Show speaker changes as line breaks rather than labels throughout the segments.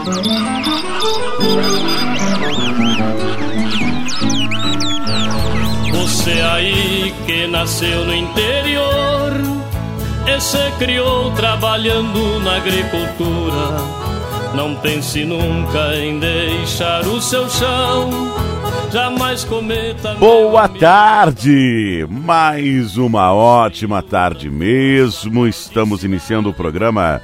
Você aí que nasceu no interior e se criou trabalhando na agricultura, não pense nunca em deixar o seu chão, jamais cometa...
Boa tarde! Mais uma ótima tarde mesmo. Estamos iniciando o programa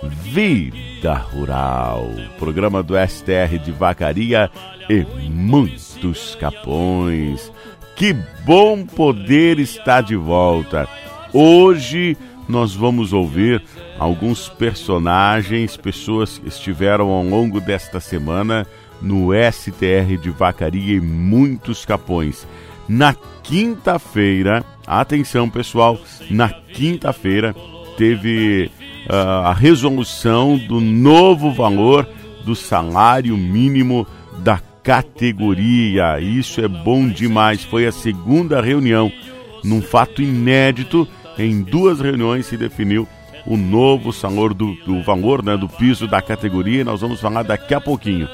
Vida Rural, programa do STR de Vacaria e muitos Capões. Que bom poder estar de volta. Hoje nós vamos ouvir alguns personagens, pessoas que estiveram ao longo desta semana no STR de Vacaria e muitos Capões. Na quinta-feira, atenção pessoal, na quinta-feira teve a resolução do novo valor do salário mínimo da categoria. Isso é bom demais. Foi a segunda reunião. Num fato inédito, em duas reuniões se definiu o novo valor do valor, né, do piso da categoria. Nós vamos falar daqui a pouquinho.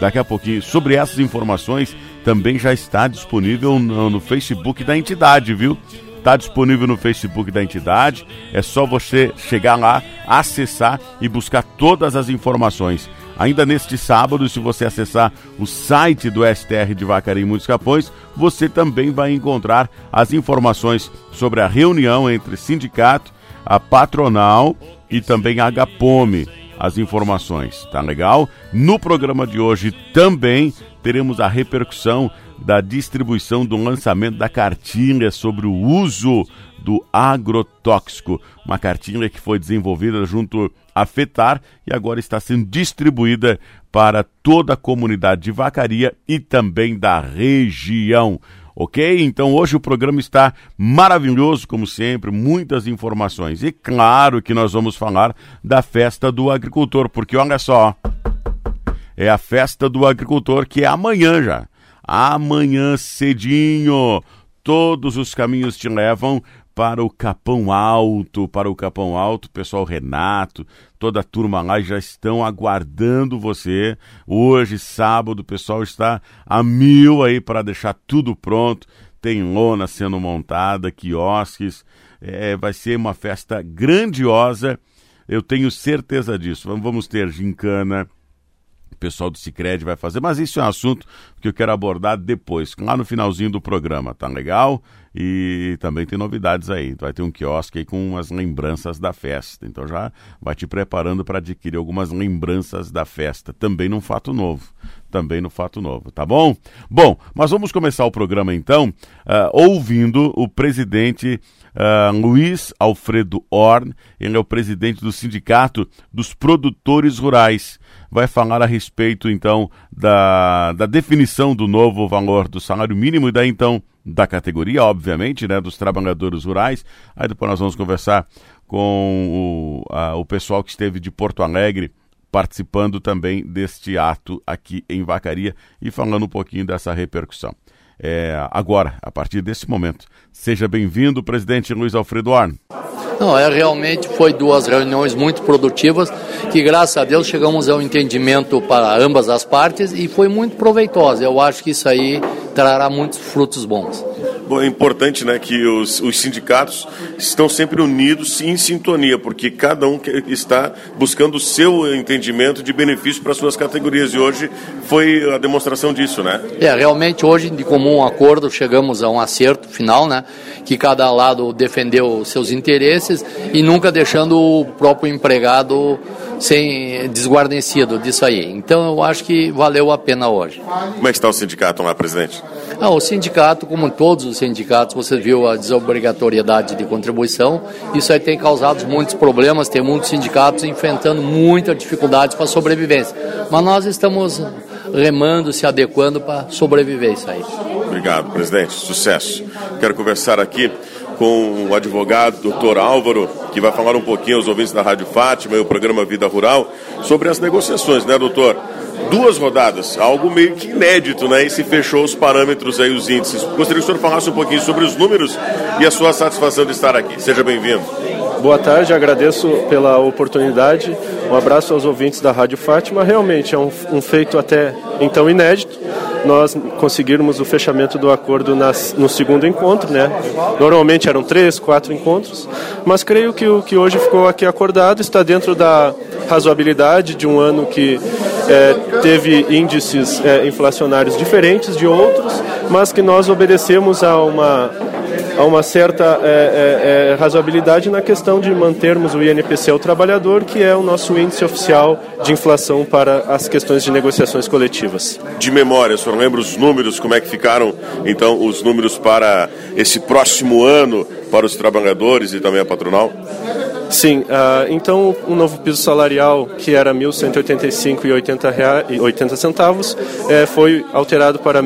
Sobre essas informações também já está disponível no Facebook da entidade, viu? Está disponível no Facebook da entidade. É só você chegar lá, acessar e buscar todas as informações. Ainda neste sábado, se você acessar o site do STR de Vacaria e muitos Capões, você também vai encontrar as informações sobre a reunião entre sindicato, a patronal e também a Agapome. As informações, tá legal? No programa de hoje também teremos a repercussão da distribuição do lançamento da cartilha sobre o uso do agrotóxico. Uma cartilha que foi desenvolvida junto à FETAR e agora está sendo distribuída para toda a comunidade de Vacaria e também da região. Ok? Então hoje o programa está maravilhoso, como sempre, muitas informações. E claro que nós vamos falar da festa do agricultor, porque olha só, é a festa do agricultor que é amanhã já. Amanhã cedinho, todos os caminhos te levam para o Capão Alto, pessoal Renato, toda a turma lá já estão aguardando você. Hoje, sábado, o pessoal está a mil aí para deixar tudo pronto. Tem lona sendo montada, quiosques, vai ser uma festa grandiosa, eu tenho certeza disso. Vamos ter gincana, o pessoal do Sicredi vai fazer, mas isso é um assunto que eu quero abordar depois, lá no finalzinho do programa, tá legal? E também tem novidades aí, vai ter um quiosque aí com umas lembranças da festa, então já vai te preparando para adquirir algumas lembranças da festa, também no fato novo, tá bom? Bom, mas vamos começar o programa então, ouvindo o presidente Luiz Alfredo Horn. Ele é o presidente do Sindicato dos Produtores Rurais, vai falar a respeito então da definição do novo valor do salário mínimo e daí então da categoria, obviamente, né, dos trabalhadores rurais. Aí depois nós vamos conversar com o pessoal que esteve de Porto Alegre participando também deste ato aqui em Vacaria e falando um pouquinho dessa repercussão. Agora, a partir desse momento, seja bem-vindo, presidente Luiz Alfredo Horn.
Não, realmente foi duas reuniões muito produtivas, que graças a Deus chegamos ao entendimento para ambas as partes e foi muito proveitosa. Eu acho que isso aí trará muitos frutos bons.
Bom, é importante, né, que os sindicatos estão sempre unidos e em sintonia, porque cada um está buscando o seu entendimento de benefício para suas categorias, e hoje foi a demonstração disso, né?
Realmente hoje, de comum acordo, chegamos a um acerto final, né, que cada lado defendeu seus interesses e nunca deixando o próprio empregado sem desguarnecido disso aí. Então eu acho que valeu a pena hoje.
Como é que está o sindicato lá, presidente?
O sindicato, como todos os sindicatos, você viu a desobrigatoriedade de contribuição, isso aí tem causado muitos problemas, tem muitos sindicatos enfrentando muitas dificuldades para a sobrevivência. Mas nós estamos remando, se adequando para sobreviver isso aí.
Obrigado, presidente. Sucesso. Quero conversar aqui com o advogado Dr. Álvaro, que vai falar um pouquinho aos ouvintes da Rádio Fátima e o programa Vida Rural sobre as negociações, né, doutor? 2 rodadas, algo meio que inédito, né? E se fechou os parâmetros aí, os índices. Gostaria que o senhor falasse um pouquinho sobre os números e a sua satisfação de estar aqui. Seja bem-vindo.
Boa tarde, agradeço pela oportunidade. Um abraço aos ouvintes da Rádio Fátima. Realmente é um feito até então inédito. Nós conseguirmos o fechamento do acordo no segundo encontro, né? Normalmente eram 3, 4 encontros, mas creio que o que hoje ficou aqui acordado está dentro da razoabilidade de um ano que teve índices inflacionários diferentes de outros, mas que nós obedecemos a uma certa razoabilidade na questão de mantermos o INPC ao trabalhador, que é o nosso índice oficial de inflação para as questões de negociações coletivas.
De memória, o senhor lembra os números, como é que ficaram, então, os números para esse próximo ano, para os trabalhadores e também a patronal?
Sim, então o novo piso salarial, que era R$ 1.185,80, foi alterado para R$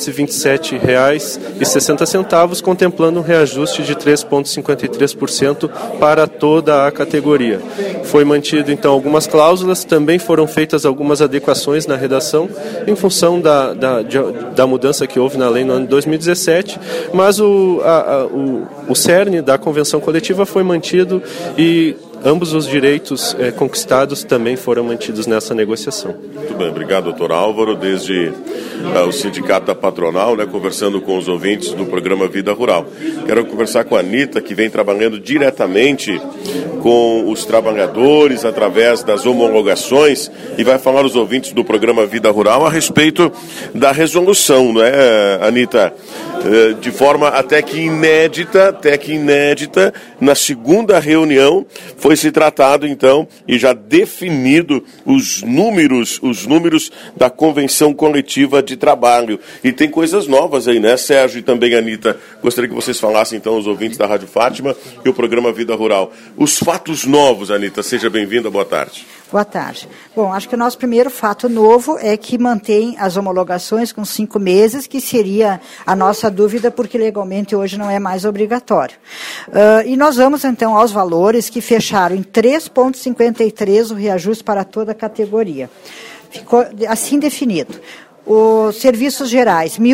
1.227,60, contemplando um reajuste de 3,53% para toda a categoria. Foi mantido então algumas cláusulas, também foram feitas algumas adequações na redação, em função da mudança que houve na lei no ano de 2017, mas o cerne da convenção coletiva foi mantido e ambos os direitos conquistados também foram mantidos nessa negociação.
Muito bem, obrigado, doutor Álvaro. Desde o Sindicato da Patronal, conversando com os ouvintes do programa Vida Rural. Quero conversar com a Anitta, que vem trabalhando diretamente com os trabalhadores através das homologações e vai falar aos ouvintes do programa Vida Rural a respeito da resolução, não é, Anitta? De forma até que inédita, na segunda reunião foi se tratado então e já definido os números da convenção coletiva de trabalho. E tem coisas novas aí, né, Sérgio e também Anitta? Gostaria que vocês falassem então aos ouvintes da Rádio Fátima e o programa Vida Rural. Os fatos novos, Anitta, seja bem-vinda, boa tarde.
Boa tarde. Bom, acho que o nosso primeiro fato novo é que mantém as homologações com 5 meses, que seria a nossa dúvida, porque legalmente hoje não é mais obrigatório. E nós vamos, então, aos valores que fecharam em 3,53 o reajuste para toda a categoria. Ficou assim definido. Os serviços gerais, R$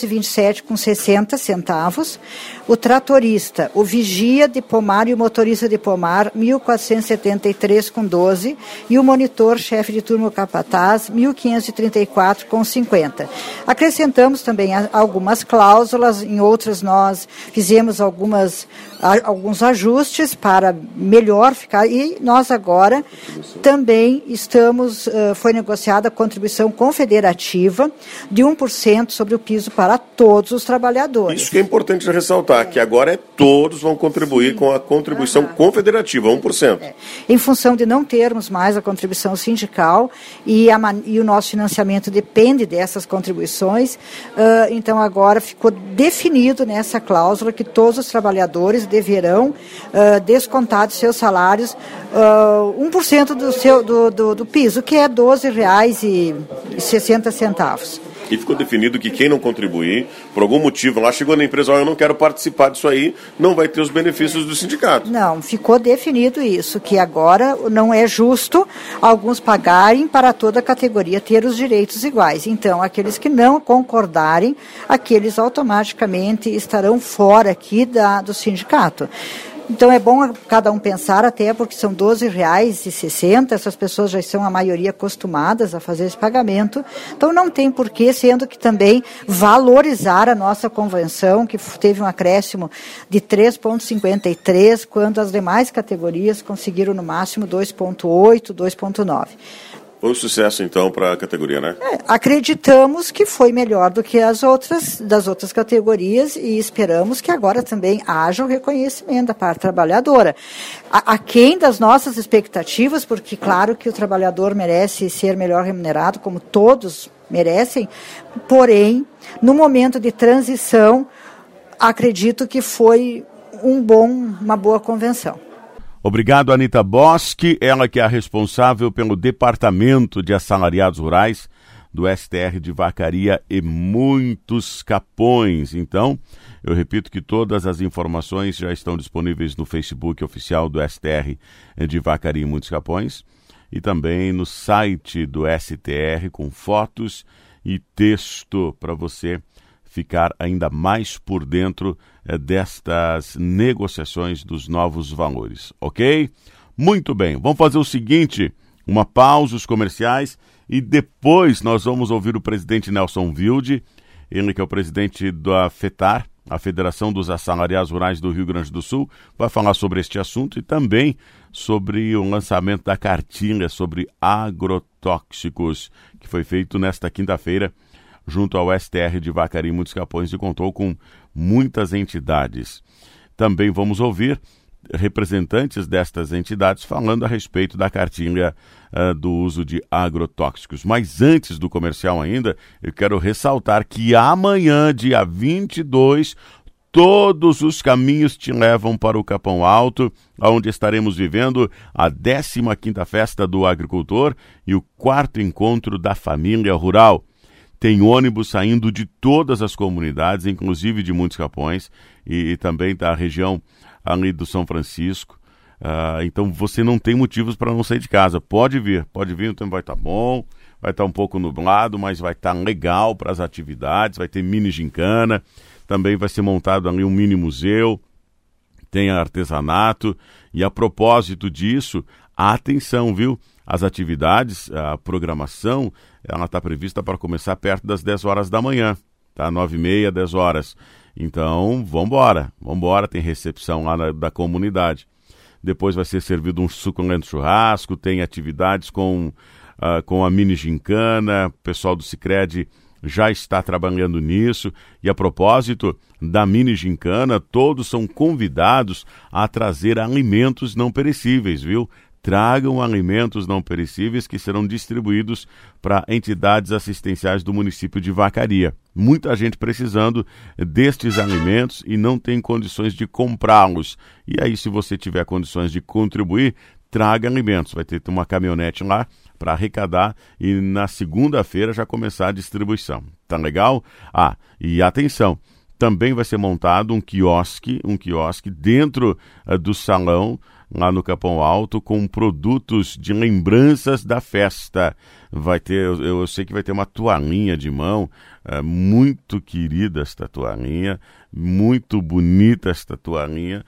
1.227,60. O tratorista, o vigia de pomar e o motorista de pomar, R$ 1.473,12. E o monitor, chefe de turma capataz, R$ 1.534,50. Acrescentamos também algumas cláusulas, em outras nós fizemos alguns ajustes para melhor ficar. E nós agora também foi negociada a contribuição confederativa de 1% sobre o piso para todos os trabalhadores.
Isso que é importante ressaltar, que agora todos vão contribuir com a contribuição confederativa, 1%.
Em função de não termos mais a contribuição sindical e o nosso financiamento depende dessas contribuições, então agora ficou definido nessa cláusula que todos os trabalhadores deverão descontar de seus salários 1% do piso, que é R$ 12,60.
E ficou definido que quem não contribuir, por algum motivo, lá chegou na empresa, eu não quero participar disso aí, não vai ter os benefícios do sindicato.
Não, ficou definido isso, que agora não é justo alguns pagarem para toda a categoria ter os direitos iguais. Então, aqueles que não concordarem, aqueles automaticamente estarão fora aqui do sindicato. Então é bom cada um pensar, até porque são R$ 12,60, essas pessoas já são a maioria acostumadas a fazer esse pagamento, então não tem porquê, sendo que também valorizar a nossa convenção, que teve um acréscimo de 3,53, quando as demais categorias conseguiram no máximo 2,8, 2,9.
Foi um sucesso, então, para a categoria, né?
Acreditamos que foi melhor do que das outras categorias e esperamos que agora também haja o reconhecimento da parte trabalhadora. Aquém das nossas expectativas, porque claro que o trabalhador merece ser melhor remunerado, como todos merecem, porém, no momento de transição, acredito que foi uma boa convenção.
Obrigado, Anitta Boschi, ela que é a responsável pelo Departamento de Assalariados Rurais do STR de Vacaria e Muitos Capões. Então, eu repito que todas as informações já estão disponíveis no Facebook oficial do STR de Vacaria e Muitos Capões e também no site do STR com fotos e texto para você ficar ainda mais por dentro destas negociações dos novos valores, ok? Muito bem, vamos fazer o seguinte, uma pausa, os comerciais, e depois nós vamos ouvir o presidente Nelson Wilde, ele que é o presidente da FETAR, a Federação dos Assalariados Rurais do Rio Grande do Sul, vai falar sobre este assunto e também sobre o lançamento da cartilha sobre agrotóxicos, que foi feito nesta quinta-feira junto ao STR de Vacaria e Muitos Capões e contou com muitas entidades. Também vamos ouvir representantes destas entidades falando a respeito da cartilha do uso de agrotóxicos. Mas antes do comercial ainda, eu quero ressaltar que amanhã, dia 22, todos os caminhos te levam para o Capão Alto, onde estaremos vivendo a 15ª Festa do Agricultor e o 4º Encontro da Família Rural. Tem ônibus saindo de todas as comunidades, inclusive de Muitos Capões e também da região ali do São Francisco. Então você não tem motivos para não sair de casa. Pode vir, o tempo vai estar bom, vai estar um pouco nublado, mas vai estar legal para as atividades, vai ter mini gincana, também vai ser montado ali um mini museu, tem artesanato, e a propósito disso, atenção, viu? As atividades, a programação, ela está prevista para começar perto das 10 horas da manhã, tá? 9h30, 10 horas. Então, vambora, tem recepção lá da comunidade. Depois vai ser servido um suculento churrasco, tem atividades com a mini gincana, o pessoal do Sicredi já está trabalhando nisso. E a propósito da mini gincana, todos são convidados a trazer alimentos não perecíveis, viu? Tragam alimentos não perecíveis que serão distribuídos para entidades assistenciais do município de Vacaria. Muita gente precisando destes alimentos e não tem condições de comprá-los. E aí, se você tiver condições de contribuir, traga alimentos. Vai ter uma caminhonete lá para arrecadar e na segunda-feira já começar a distribuição. Tá legal? E atenção, também vai ser montado um quiosque dentro do salão lá no Capão Alto, com produtos de lembranças da festa. Vai ter, eu sei que vai ter uma toalhinha de mão, muito querida esta toalhinha, muito bonita esta toalhinha,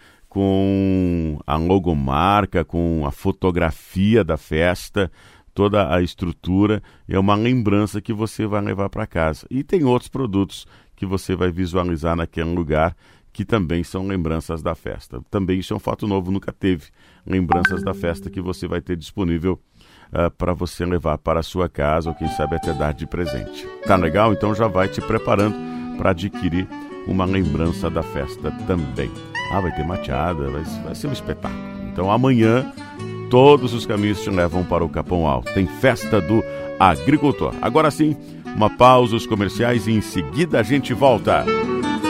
com a logomarca, com a fotografia da festa, toda a estrutura, é uma lembrança que você vai levar para casa. E tem outros produtos que você vai visualizar naquele lugar, que também são lembranças da festa. Também isso é um fato novo, nunca teve lembranças da festa que você vai ter disponível para você levar para a sua casa ou quem sabe até dar de presente. Tá legal? Então já vai te preparando para adquirir uma lembrança da festa também. Vai ter mateada, vai ser um espetáculo. Então amanhã todos os caminhos te levam para o Capão Alto. Tem Festa do Agricultor. Agora sim, uma pausa, os comerciais, e em seguida a gente volta.